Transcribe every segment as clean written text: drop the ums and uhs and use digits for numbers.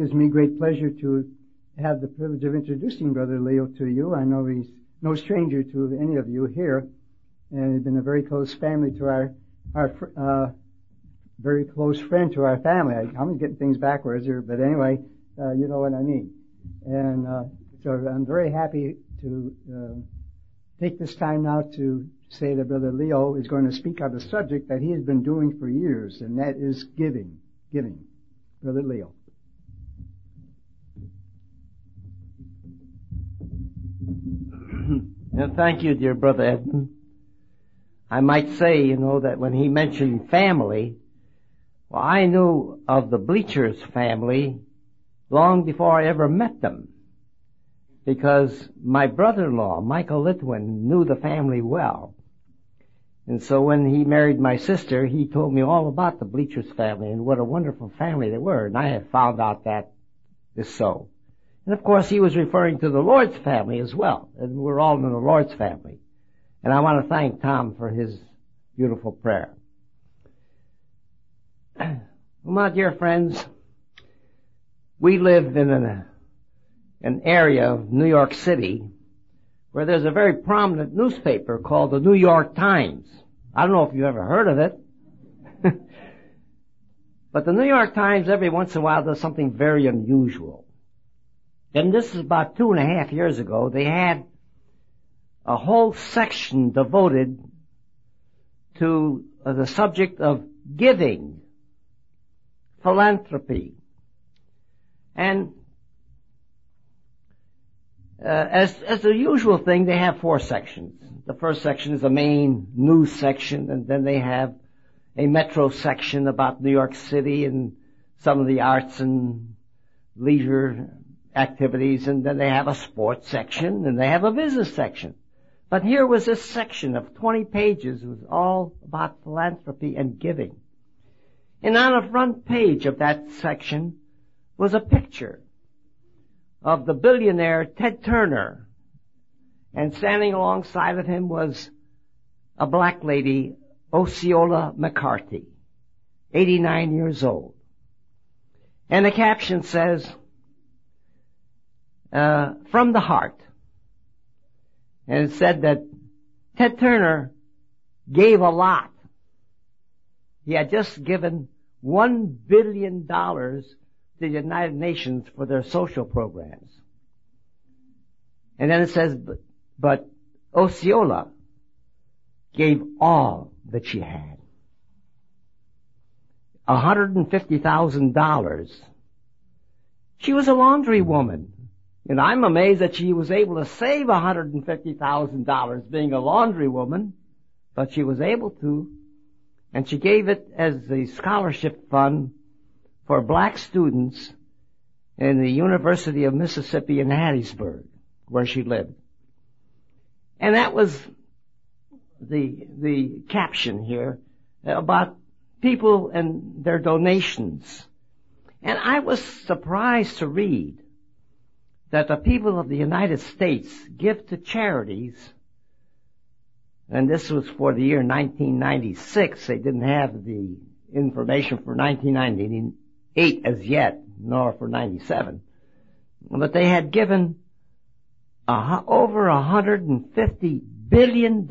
gives me great pleasure to have the privilege of introducing Brother Leo to you. I know he's no stranger to any of you here, and he's been a very close family to our very close friend to our family. I'm getting things backwards here, but anyway, you know what I mean. And so I'm very happy to take this time now to say that Brother Leo is going to speak on a subject that he has been doing for years, and that is giving. Giving. Brother Leo. Thank you, dear Brother Edmund. I might say, that when he mentioned family, well, I knew of the Bleachers family long before I ever met them, because my brother-in-law, Michael Litwin, knew the family well. And so when he married my sister, he told me all about the Bleachers family and what a wonderful family they were, and I have found out that is so. And of course, he was referring to the Lord's family as well, and we're all in the Lord's family. And I want to thank Tom for his beautiful prayer. Well, my dear friends, we live in an area of New York City where there's a very prominent newspaper called the New York Times. I don't know if you've ever heard of it. But the New York Times every once in a while does something very unusual. And this is about 2.5 years ago. They had a whole section devoted to the subject of giving, philanthropy. And as the usual thing, they have 4 sections. The first section is a main news section, and then they have a metro section about New York City and some of the arts and leisure activities, and then they have a sports section, and they have a business section. But here was this section of 20 pages. It was all about philanthropy and giving. And on the front page of that section was a picture of the billionaire Ted Turner, and standing alongside of him was a black lady, Osceola McCarthy, 89 years old. And the caption says, from the heart. And it said that Ted Turner gave a lot. He had just given $1 billion to the United Nations for their social programs. And then it says, but Osceola gave all that she had. $150,000. She was a laundry woman. And I'm amazed that she was able to save $150,000 being a laundry woman, but she was able to. And she gave it as a scholarship fund for black students in the University of Mississippi in Hattiesburg, where she lived. And that was the caption here about people and their donations. And I was surprised to read that the people of the United States give to charities, and this was for the year 1996. They didn't have the information for 1998 as yet, nor for 97. But they had given over $150 billion.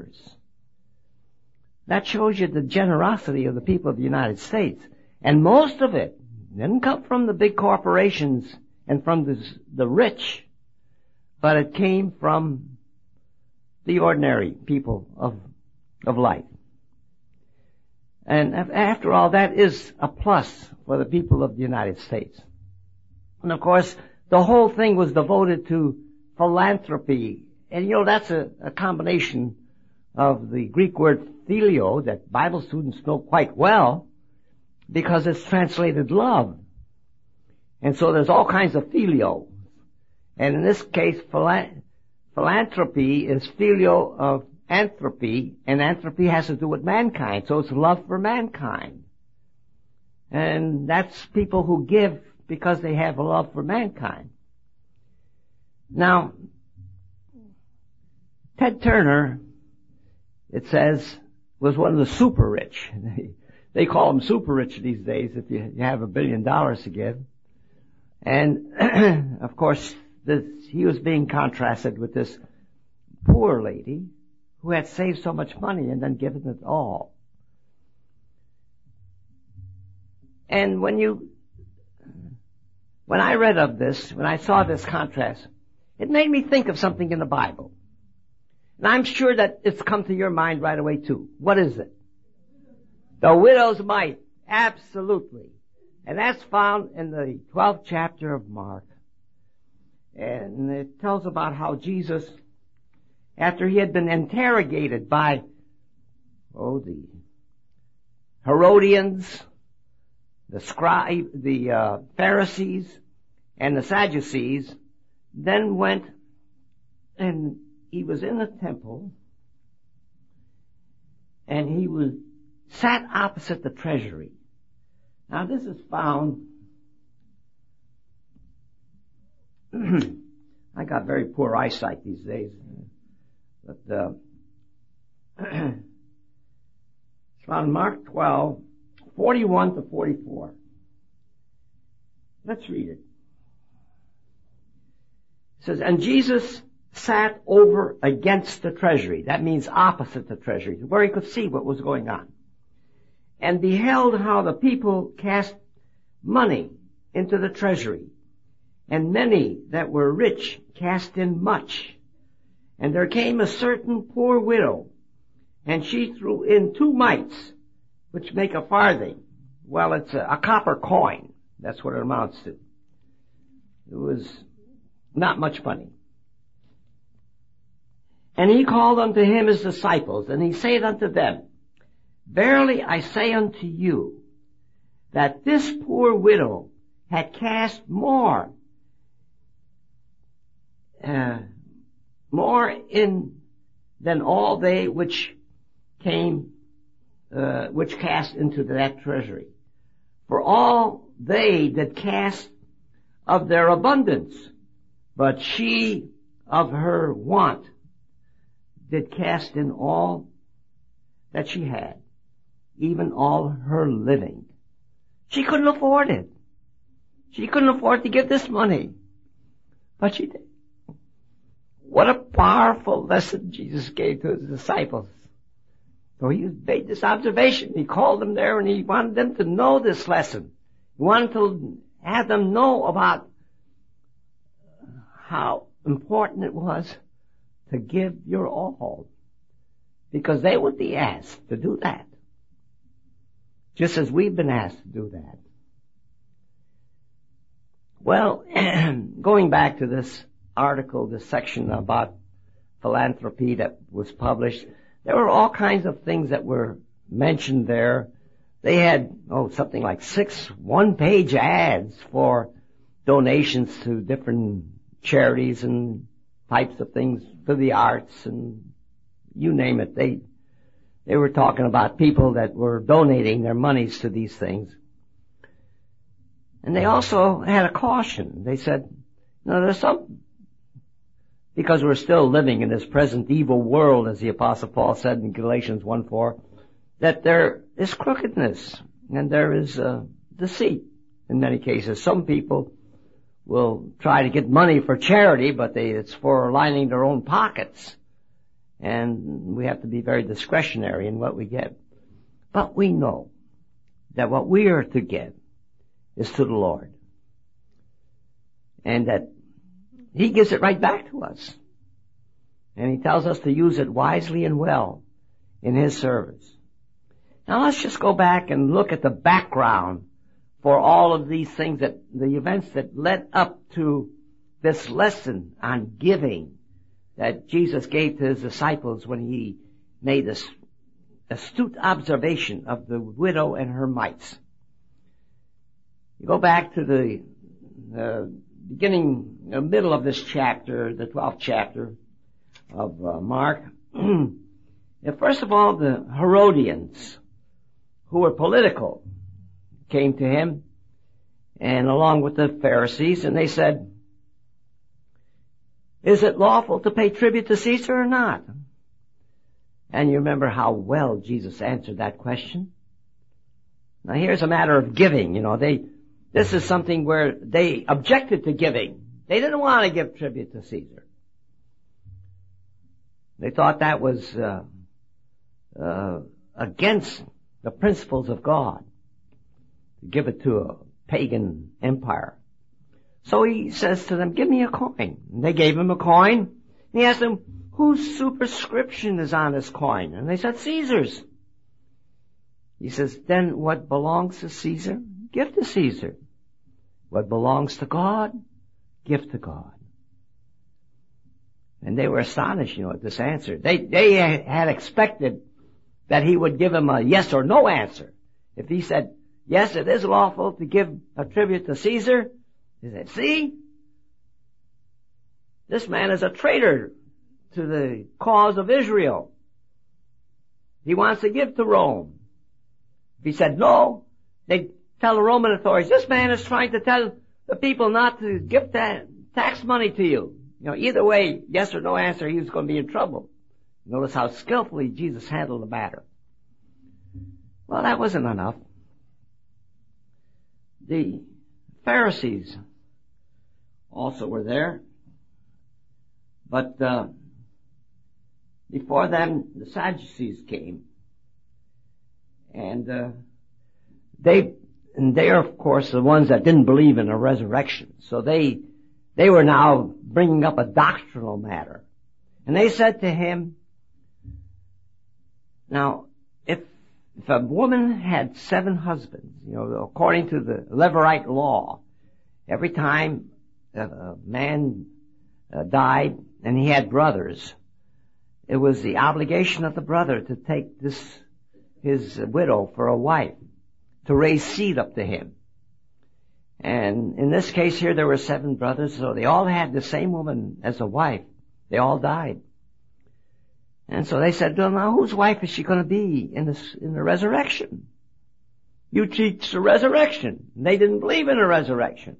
That shows you the generosity of the people of the United States. And most of it didn't come from the big corporations and from the rich, but it came from the ordinary people of life. And after all, that is a plus for the people of the United States. And of course, the whole thing was devoted to philanthropy. And that's a combination of the Greek word phileo that Bible students know quite well, because it's translated love. And so there's all kinds of phileo. And in this case, philanthropy is phileo of anthropy, and anthropy has to do with mankind. So it's love for mankind. And that's people who give because they have a love for mankind. Now, Ted Turner, it says, was one of the super rich. They call them super rich these days if you have $1 billion to give. And, of course, he was being contrasted with this poor lady who had saved so much money and then given it all. And when I read of this, when I saw this contrast, it made me think of something in the Bible. And I'm sure that it's come to your mind right away too. What is it? The widow's mite. Absolutely. And that's found in the 12th chapter of Mark. And it tells about how Jesus, after he had been interrogated by, the Herodians, the Pharisees, and the Sadducees, then went and he was in the temple, and he sat opposite the treasury. Now this is found, I got very poor eyesight these days, but it's found in Mark 12, 41 to 44. Let's read it. It says, and Jesus sat over against the treasury. That means opposite the treasury, where he could see what was going on. And beheld how the people cast money into the treasury. And many that were rich cast in much. And there came a certain poor widow, and she threw in 2 mites, which make a farthing. Well, it's a copper coin. That's what it amounts to. It was not much money. And he called unto him his disciples, and he saith unto them, verily I say unto you, that this poor widow had cast more in than all they which cast into that treasury. For all they that cast of their abundance, but she of her want did cast in all that she had, even all her living. She couldn't afford it. She couldn't afford to give this money, but she did. What a powerful lesson Jesus gave to his disciples. So he made this observation. He called them there and he wanted them to know this lesson. He wanted to have them know about how important it was to give your all. Because they would be asked to do that. Just as we've been asked to do that. Well, going back to this article, this section about philanthropy that was published, there were all kinds of things that were mentioned there. They had, something like 6 one-page ads for donations to different charities and types of things for the arts and you name it. They were talking about people that were donating their monies to these things. And they also had a caution. They said, there's because we're still living in this present evil world, as the Apostle Paul said in Galatians 1:4, that there is crookedness and there is deceit in many cases. Some people will try to get money for charity, but it's for lining their own pockets. And we have to be very discretionary in what we get. But we know that what we are to give is to the Lord. And that He gives it right back to us. And He tells us to use it wisely and well in His service. Now let's just go back and look at the background for all of these things, the events that led up to this lesson on giving that Jesus gave to His disciples when He made this astute observation of the widow and her mites. You go back to the middle of this chapter, the 12th chapter of Mark. First of all, the Herodians, who were political, came to Him, and along with the Pharisees, and they said, is it lawful to pay tribute to Caesar or not? And you remember how well Jesus answered that question. Now here's a matter of giving. This is something where they objected to giving. They didn't want to give tribute to Caesar. They thought that was against the principles of God to give it to a pagan empire. So he says to them, give me a coin. And they gave him a coin. And he asked them, whose superscription is on this coin? And they said, Caesar's. He says, then what belongs to Caesar, give to Caesar. What belongs to God, give to God. And they were astonished, at this answer. They had expected that he would give them a yes or no answer. If he said, yes, it is lawful to give a tribute to Caesar, they said, see, this man is a traitor to the cause of Israel. He wants to give to Rome. If he said no, they'd tell the Roman authorities, this man is trying to tell the people not to give that tax money to you. Either way, yes or no answer, he was going to be in trouble. Notice how skillfully Jesus handled the matter. Well, that wasn't enough. The Pharisees also were there. But before them, the Sadducees came. And they are, of course, the ones that didn't believe in a resurrection. So they were now bringing up a doctrinal matter. And they said to him, now, if a woman had 7 husbands, according to the Levirate law, every time a man died and he had brothers, it was the obligation of the brother to take his widow for a wife, to raise seed up to him. And in this case here, there were 7 brothers, so they all had the same woman as a wife. They all died. And so they said, well, now whose wife is she going to be in the resurrection? You teach the resurrection. And they didn't believe in a resurrection.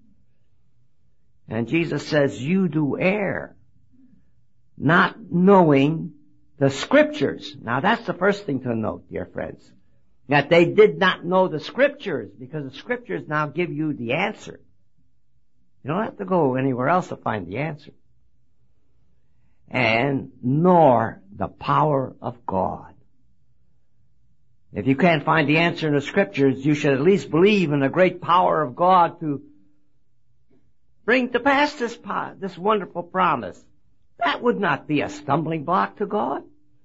And Jesus says, you do err, not knowing the Scriptures. Now that's the first thing to note, dear friends. That they did not know the Scriptures, because the Scriptures now give you the answer. You don't have to go anywhere else to find the answer. And nor the power of God. If you can't find the answer in the Scriptures, you should at least believe in the great power of God to bring to pass this wonderful promise. That would not be a stumbling block to God.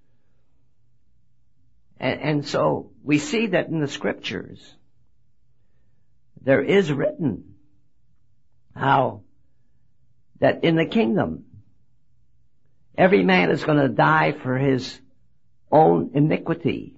And so we see that in the Scriptures, there is written how that in the kingdom, every man is going to die for his own iniquity.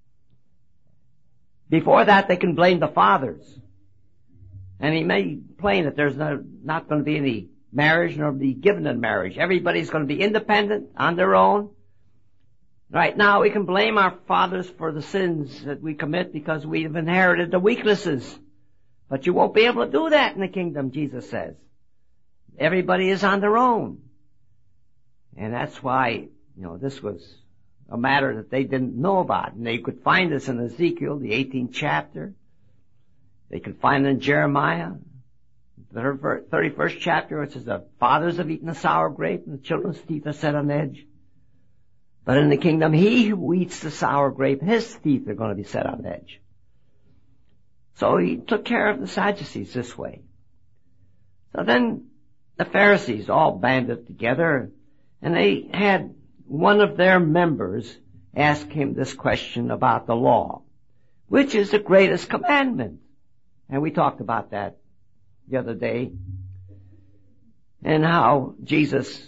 Before that, they can blame the fathers. And he made plain that there's not going to be any marriage nor be given in marriage. Everybody's going to be independent on their own. Right now, we can blame our fathers for the sins that we commit because we've inherited the weaknesses. But you won't be able to do that in the kingdom, Jesus says. Everybody is on their own. And that's why, this was a matter that they didn't know about. And they could find this in Ezekiel, the 18th chapter. They could find it in Jeremiah, the 31st chapter, which says the fathers have eaten the sour grape and the children's teeth are set on edge. But in the kingdom, he who eats the sour grape, his teeth are going to be set on edge. So he took care of the Sadducees this way. So then the Pharisees all banded together, and they had one of their members ask him this question about the law. Which is the greatest commandment? And we talked about that the other day. And how Jesus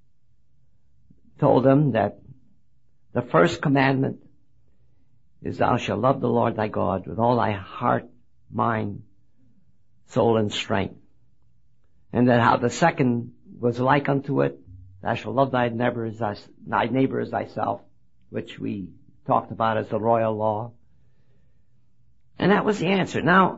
told them that the first commandment is thou shalt love the Lord thy God with all thy heart, mind, soul, and strength. And that how the second was like unto it, thou shalt love thy neighbor as thyself, which we talked about as the royal law. And that was the answer. Now,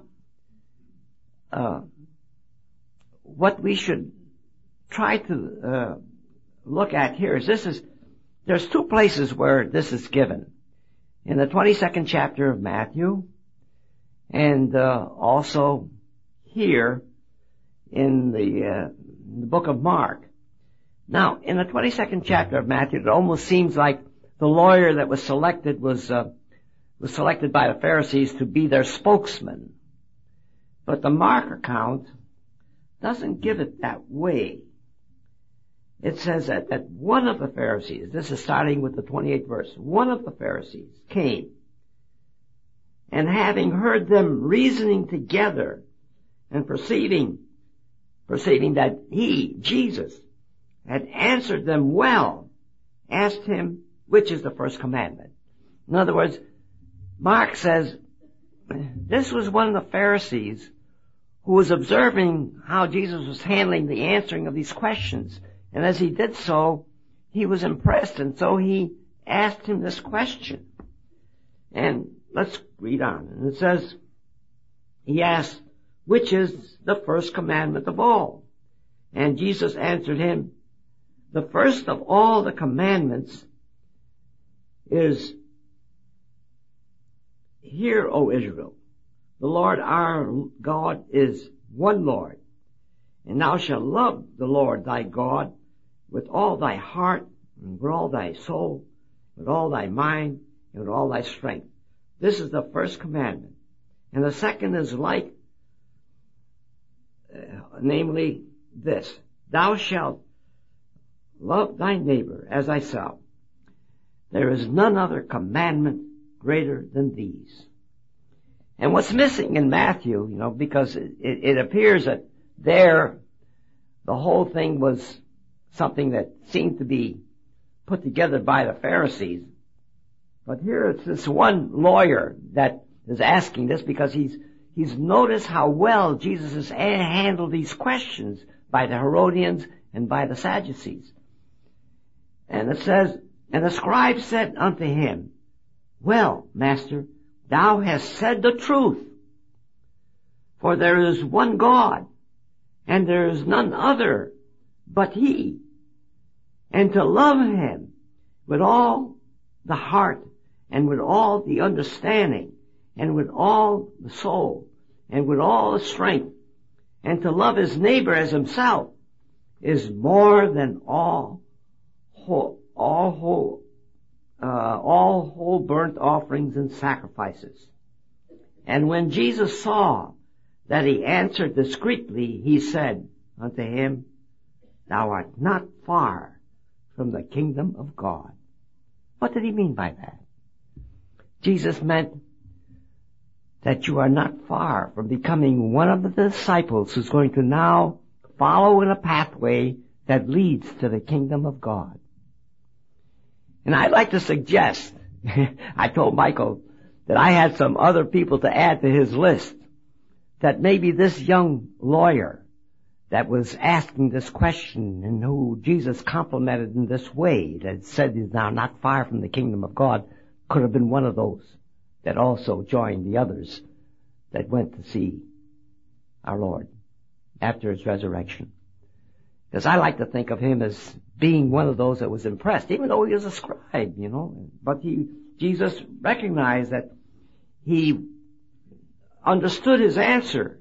what we should try to look at here is there's 2 places where this is given. In the 22nd chapter of Matthew, and also here in the book of Mark. Now, in the 22nd chapter of Matthew, it almost seems like the lawyer that was selected was selected by the Pharisees to be their spokesman. But the Mark account doesn't give it that way. It says that one of the Pharisees, this is starting with the 28th verse, one of the Pharisees came, and having heard them reasoning together and perceiving that he, Jesus, had answered them well, asked him, which is the first commandment. In other words, Mark says, this was one of the Pharisees who was observing how Jesus was handling the answering of these questions. And as he did so, he was impressed, and so he asked him this question. And let's read on. And it says, he asked, which is the first commandment of all? And Jesus answered him, the first of all the commandments is, hear, O Israel, the Lord our God is one Lord, and thou shalt love the Lord thy God with all thy heart, and with all thy soul, with all thy mind, and with all thy strength. This is the first commandment. And the second is like, namely this, thou shalt love thy neighbor as thyself. There is none other commandment greater than these. And what's missing in Matthew, because it appears that there, the whole thing was something that seemed to be put together by the Pharisees. But here it's this one lawyer that is asking this because he's noticed how well Jesus has handled these questions by the Herodians and by the Sadducees. And it says, and the scribe said unto him, well, Master, thou hast said the truth. For there is one God, and there is none other but he. And to love him with all the heart, and with all the understanding, and with all the soul, and with all the strength, and to love his neighbor as himself, is more than all whole burnt offerings and sacrifices. And when Jesus saw that he answered discreetly, he said unto him, thou art not far from the kingdom of God. What did he mean by that? Jesus meant that you are not far from becoming one of the disciples who's going to now follow in a pathway that leads to the kingdom of God. And I'd like to suggest, I told Michael that I had some other people to add to his list, that maybe this young lawyer that was asking this question and who Jesus complimented in this way, that said he's now not far from the kingdom of God, could have been one of those that also joined the others that went to see our Lord after his resurrection. Because I like to think of him as being one of those that was impressed, even though he was a scribe, But Jesus recognized that he understood his answer.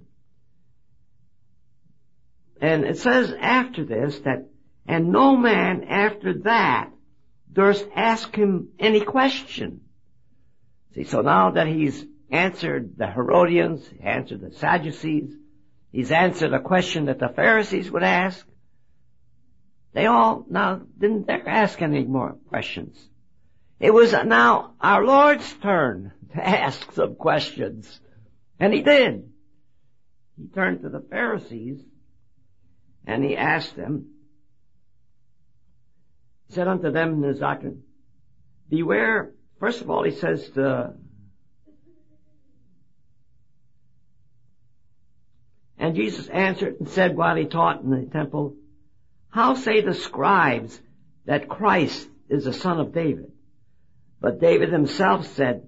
And it says after this that, and no man after that durst ask him any question. See, so now that he's answered the Herodians, answered the Sadducees, he's answered a question that the Pharisees would ask, they all now didn't dare ask any more questions. It was now our Lord's turn to ask some questions. And he did. He turned to the Pharisees and he asked them, he said unto them in his doctrine, beware. First of all, he says and Jesus answered and said while he taught in the temple, how say the scribes that Christ is the son of David? But David himself said,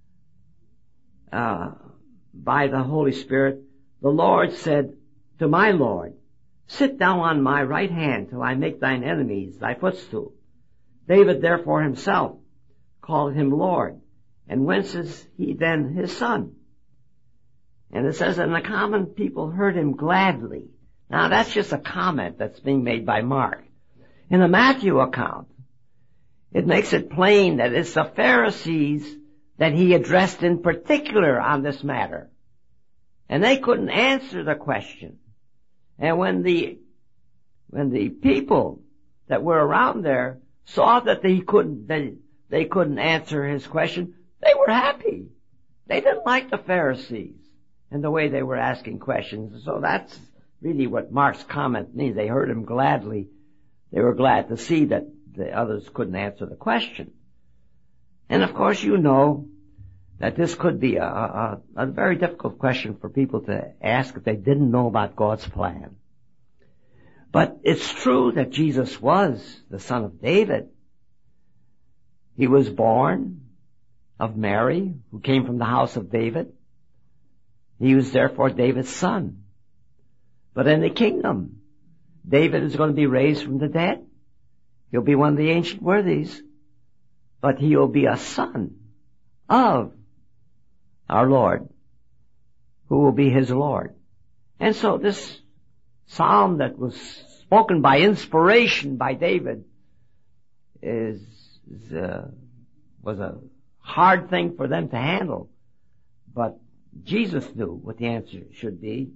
by the Holy Spirit, the Lord said to my Lord, sit thou on my right hand till I make thine enemies thy footstool. David therefore himself called him Lord. And whence is he then his son? And it says, and the common people heard him gladly. Now that's just a comment that's being made by Mark. In the Matthew account, it makes it plain that it's the Pharisees that he addressed in particular on this matter. And they couldn't answer the question. And when the people that were around there saw that they couldn't answer his question, they were happy. They didn't like the Pharisees and the way they were asking questions. So that's really what Mark's comment means. They heard him gladly. They were glad to see that the others couldn't answer the question. And of course you know that this could be a very difficult question for people to ask if they didn't know about God's plan. But it's true that Jesus was the son of David. He was born of Mary, who came from the house of David. He was therefore David's son. But in the kingdom, David is going to be raised from the dead. He'll be one of the ancient worthies, but he'll be a son of our Lord, who will be his Lord. And so this psalm that was spoken by inspiration by David was a hard thing for them to handle. But Jesus knew what the answer should be.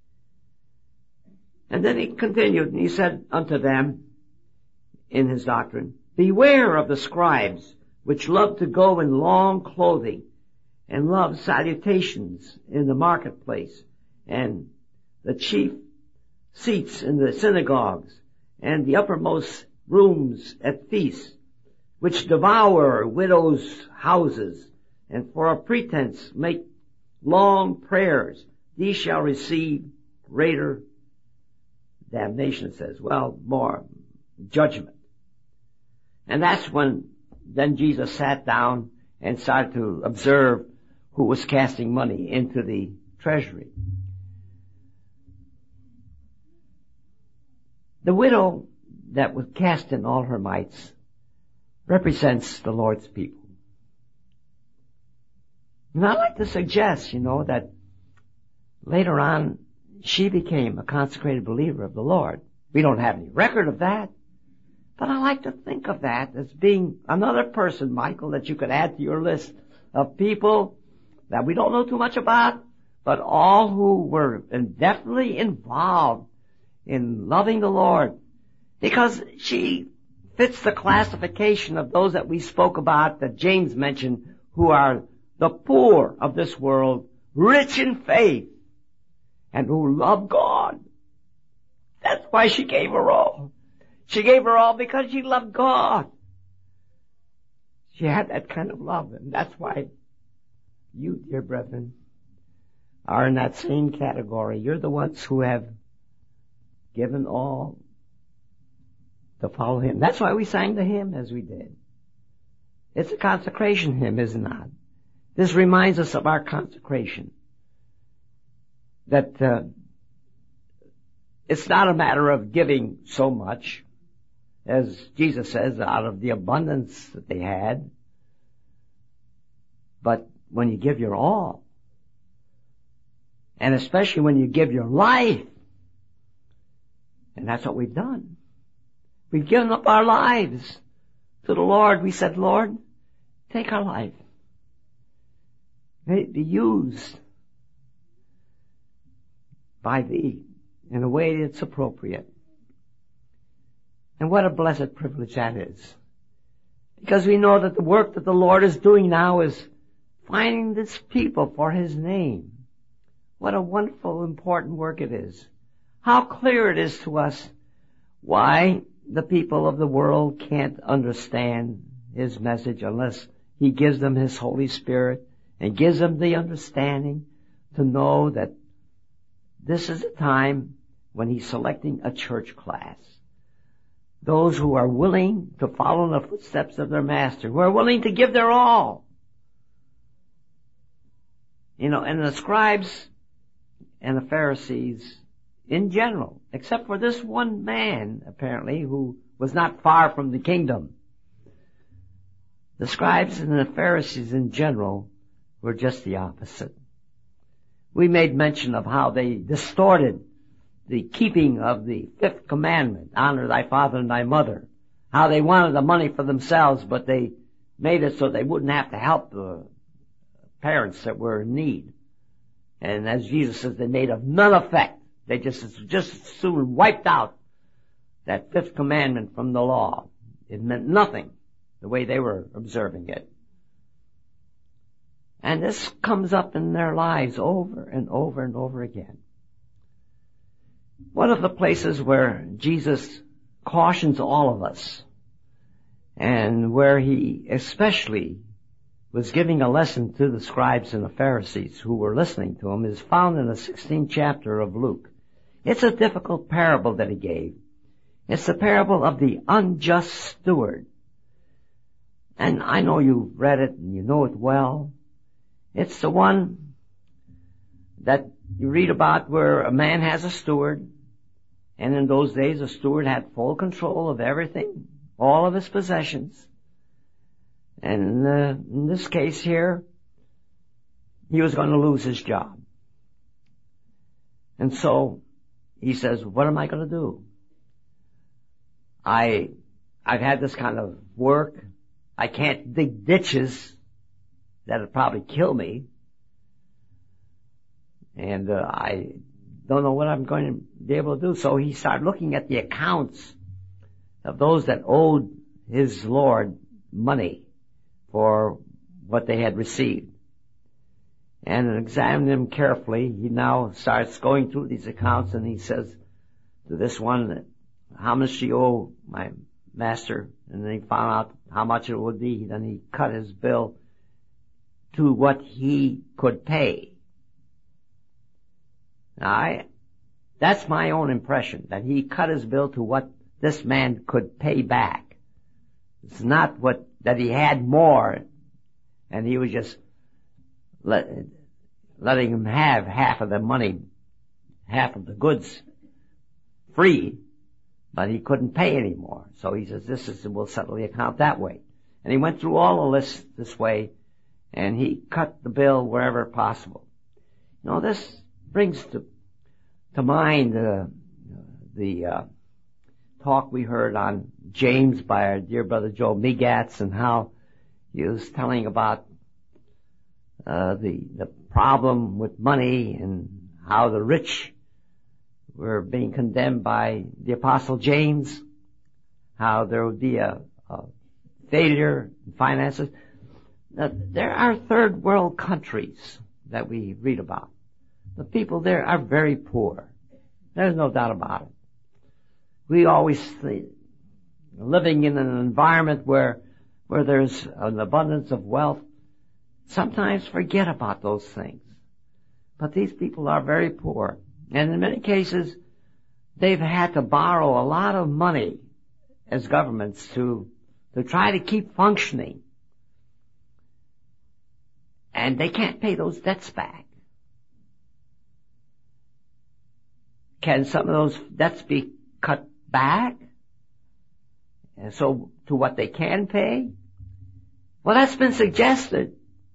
And then he continued, and he said unto them in his doctrine, beware of the scribes, which love to go in long clothing, and love salutations in the marketplace, and the chief seats in the synagogues, and the uppermost rooms at feasts, which devour widows' houses, and for a pretense make long prayers. These shall receive greater damnation, says, well, more judgment. And that's when then Jesus sat down and started to observe who was casting money into the treasury. The widow that was cast in all her mites represents the Lord's people. And I'd like to suggest, that later on she became a consecrated believer of the Lord. We don't have any record of that, but I like to think of that as being another person, Michael, that you could add to your list of people that we don't know too much about, but all who were definitely involved in loving the Lord, because she fits the classification of those that we spoke about, that James mentioned, who are the poor of this world, rich in faith, and who love God. That's why she gave her all. She gave her all because she loved God. She had that kind of love, and that's why you, dear brethren, are in that same category. You're the ones who have given all to follow him. That's why we sang the hymn as we did. It's a consecration hymn, is it not? This reminds us of our consecration. That it's not a matter of giving so much, as Jesus says, out of the abundance that they had, but when you give your all, and especially when you give your life, and that's what we've done. We've given up our lives to the Lord. We said, Lord, take our life. May it be used by thee in a way that's appropriate. And what a blessed privilege that is. Because we know that the work that the Lord is doing now is finding this people for his name. What a wonderful, important work it is. How clear it is to us why the people of the world can't understand his message unless he gives them his Holy Spirit and gives them the understanding to know that this is a time when he's selecting a church class. Those who are willing to follow in the footsteps of their master, who are willing to give their all. And the scribes and the Pharisees in general, except for this one man, apparently, who was not far from the kingdom. The scribes and the Pharisees in general were just the opposite. we made mention of how they distorted the keeping of the fifth commandment, honor thy father and thy mother. How they wanted the money for themselves, but they made it so they wouldn't have to help the parents that were in need. And as Jesus says, they made of none effect. They just soon wiped out that fifth commandment from the law. It meant nothing the way they were observing it. And this comes up in their lives over and over and over again. One of the places where Jesus cautions all of us, and where he especially was giving a lesson to the scribes and the Pharisees who were listening to him, is found in the 16th chapter of Luke. It's a difficult parable that he gave. It's the parable of the unjust steward. And I know you've read it and you know it well. It's the one that you read about where a man has a steward, and in those days a steward had full control of everything, all of his possessions. And in this case here, he was going to lose his job. And so he says, what am I going to do? I've had this kind of work. I can't dig ditches that'll probably kill me. And I don't know what I'm going to be able to do. So he started looking at the accounts of those that owed his Lord money for what they had received. And examining them carefully, he now starts going through these accounts, and he says to this one, how much do you owe my master? And then he found out how much it would be. Then he cut his bill to what he could pay. Now, that's my own impression, that he cut his bill to what this man could pay back. It's not that he had more, and he was just letting him have half of the money, half of the goods free, but he couldn't pay anymore. So he says, we'll settle the account that way. And he went through all the lists this way, and he cut the bill wherever possible. You know, this brings to mind the talk we heard on James by our dear brother Joe Migatz, and how he was telling about the problem with money, and how the rich were being condemned by the Apostle James, how there would be a failure in finances. Now, there are third world countries that we read about. The people there are very poor. There's no doubt about it. We always living in an environment where there's an abundance of wealth, sometimes forget about those things. But these people are very poor. And in many cases, they've had to borrow a lot of money as governments to try to keep functioning. And they can't pay those debts back. Can some of those debts be cut back? And so to what they can pay? Well, that's been suggested.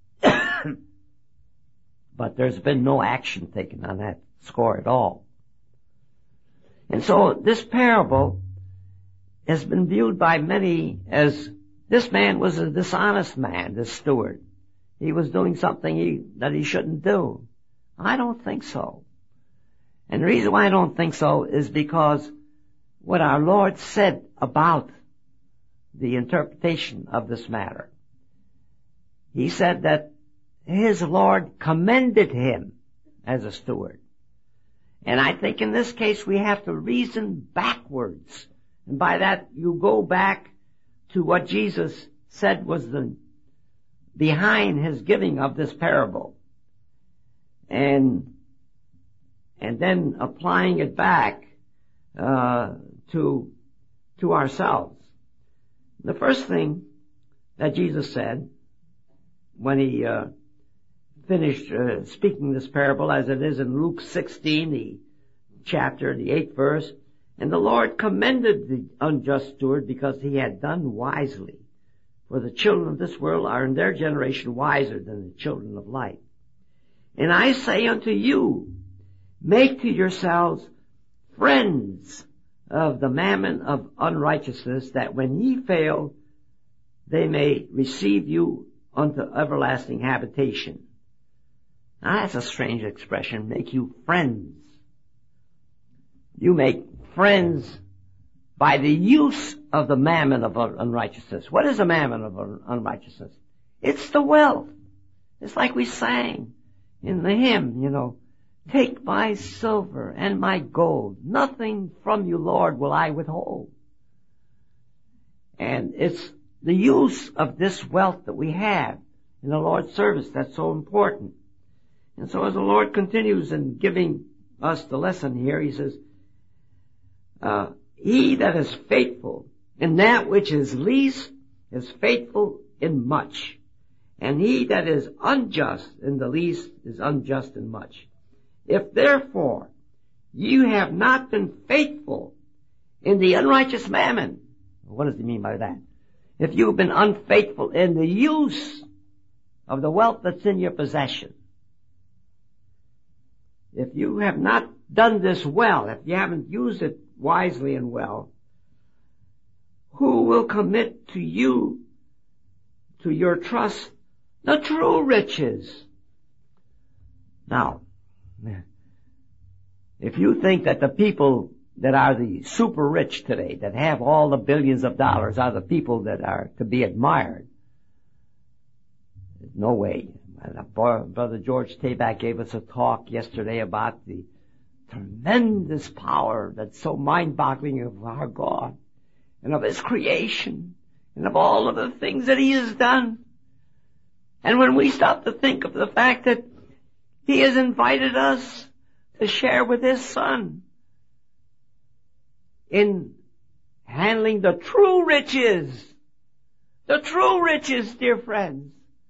But there's been no action taken on that score at all. And so this parable has been viewed by many as this man was a dishonest man, this steward. He was doing something that he shouldn't do. I don't think so. And the reason why I don't think so is because what our Lord said about the interpretation of this matter. He said that his Lord commended him as a steward. And I think in this case we have to reason backwards. And by that you go back to what Jesus said was behind his giving of this parable. And then applying it back to ourselves. The first thing that Jesus said when he finished speaking this parable, as it is in Luke 16, the chapter, the 8th verse, and the Lord commended the unjust steward because he had done wisely. For the children of this world are in their generation wiser than the children of light. And I say unto you, make to yourselves friends of the mammon of unrighteousness, that when ye fail, they may receive you unto everlasting habitation. Now that's a strange expression, make you friends. You make friends by the use of the mammon of unrighteousness. What is the mammon of unrighteousness? It's the wealth. It's like we sang in the hymn, take my silver and my gold. Nothing from you, Lord, will I withhold. And it's the use of this wealth that we have in the Lord's service that's so important. And so as the Lord continues in giving us the lesson here, he says, he that is faithful in that which is least is faithful in much. And he that is unjust in the least is unjust in much. If therefore you have not been faithful in the unrighteous mammon, what does he mean by that? If you've been unfaithful in the use of the wealth that's in your possession, if you have not done this well, if you haven't used it wisely and well, who will commit to you, to your trust, the true riches? Now, if you think that the people that are the super rich today, that have all the billions of dollars, are the people that are to be admired, no way. Brother George Tabak gave us a talk yesterday about the tremendous power that's so mind-boggling of our God and of His creation and of all of the things that He has done. And when we stop to think of the fact that He has invited us to share with His Son in handling the true riches, dear friends,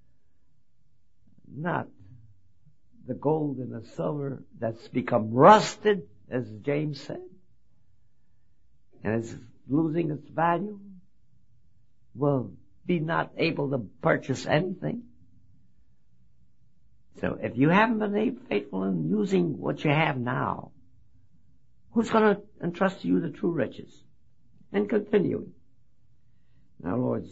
not the gold and the silver that's become rusted, as James said, and is losing its value, will be not able to purchase anything. So if you haven't been faithful in using what you have now, who's going to entrust to you the true riches? And continuing. Now, Lord's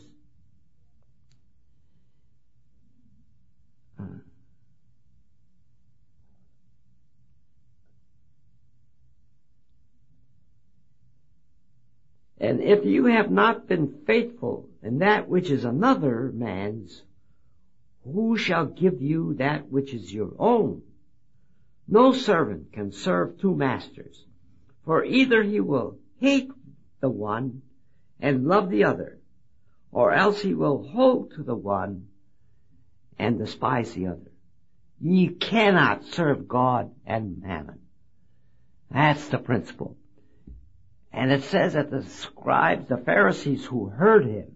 and if you have not been faithful in that which is another man's, who shall give you that which is your own? No servant can serve two masters, for either he will hate the one and love the other, or else he will hold to the one and despise the other. Ye cannot serve God and mammon. That's the principle. And it says that the scribes, the Pharisees who heard him,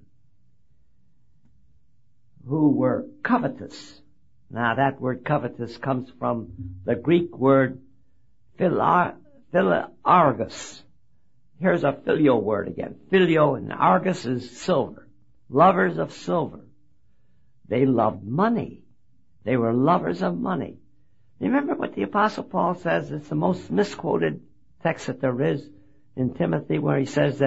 who were covetous. Now that word covetous comes from the Greek word philargus. Here's a filio word again. Filio and argus is silver. Lovers of silver. They loved money. They were lovers of money. Remember what the Apostle Paul says? It's the most misquoted text that there is in Timothy, where he says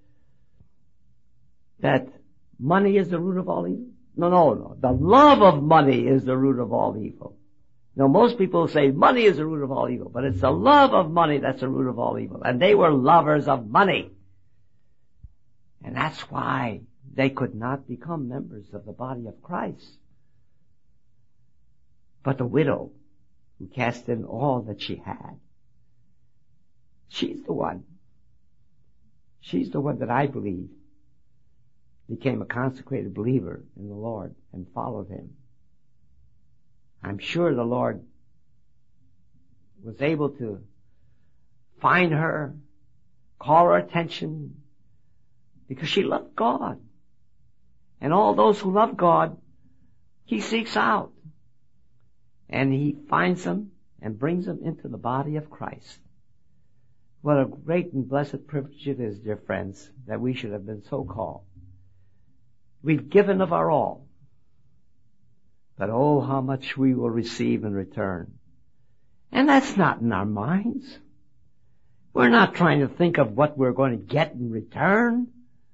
that money is the root of all evil. No. The love of money is the root of all evil. Now, most people say money is the root of all evil, but it's the love of money that's the root of all evil. And they were lovers of money. And that's why they could not become members of the body of Christ. But the widow who cast in all that she had, she's the one. She's the one that I believe became a consecrated believer in the Lord and followed Him. I'm sure the Lord was able to find her, call her attention, because she loved God. And all those who love God, He seeks out. And He finds them and brings them into the body of Christ. What a great and blessed privilege it is, dear friends, that we should have been so called. We've given of our all but oh, how much we will receive in return. And that's not in our minds. We're not trying to think of what we're going to get in return.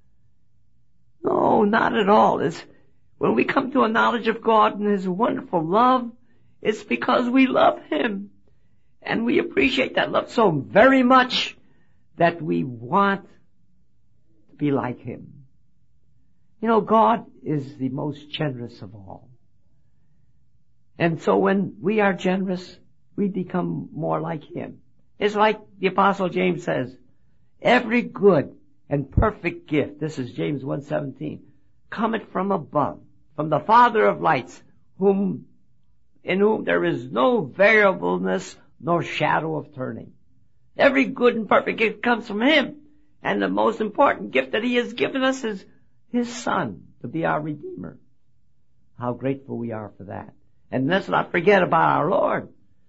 No, not at all. It's when we come to a knowledge of God and His wonderful love, it's because we love Him. And we appreciate that love so very much that we want to be like Him. You know, God is the most generous of all. And so when we are generous, we become more like Him. It's like the Apostle James says, every good and perfect gift, this is James 1:17, cometh from above, from the Father of lights, in whom there is no variableness nor shadow of turning. Every good and perfect gift comes from Him. And the most important gift that He has given us is His Son to be our Redeemer. How grateful we are for that. And let's not forget about our Lord.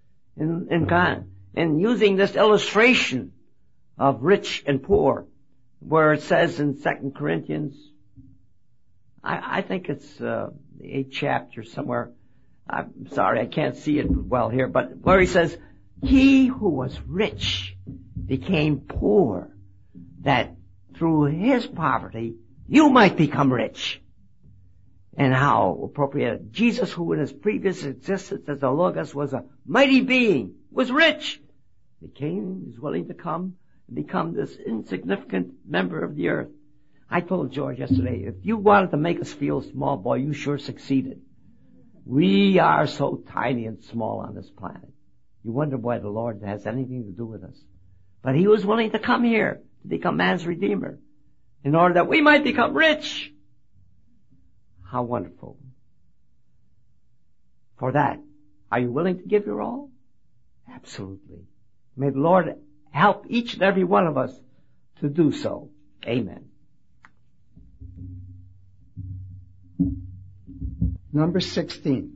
In using this illustration of rich and poor, where it says in 2 Corinthians, I think it's the 8th chapter somewhere. I'm sorry, I can't see it well here, but where he says, He who was rich became poor, that through His poverty you might become rich. And how appropriate. Jesus, who in His previous existence as the Logos was a mighty being, was rich. He was willing to come and become this insignificant member of the earth. I told George yesterday, if you wanted to make us feel small, boy, you sure succeeded. We are so tiny and small on this planet. You wonder why the Lord has anything to do with us. But He was willing to come here to become man's Redeemer in order that we might become rich. How wonderful. For that, are you willing to give your all? Absolutely. May the Lord help each and every one of us to do so. Amen. Number 16.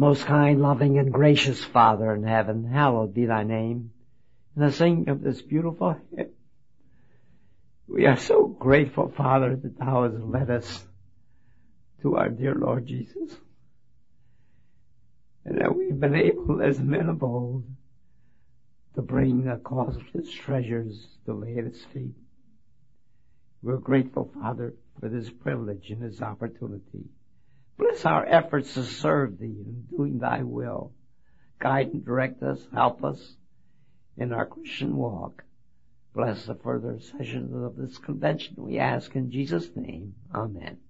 most kind, loving, and gracious Father in heaven, hallowed be thy name. In the singing of this beautiful hymn, we are so grateful, Father, that thou hast led us to our dear Lord Jesus, and that we've been able, as men of old, to bring the costless treasures to lay at his feet. We're grateful, Father, for this privilege and this opportunity. Bless our efforts to serve thee in doing thy will. Guide and direct us, help us in our Christian walk. Bless the further sessions of this convention, we ask in Jesus' name. Amen.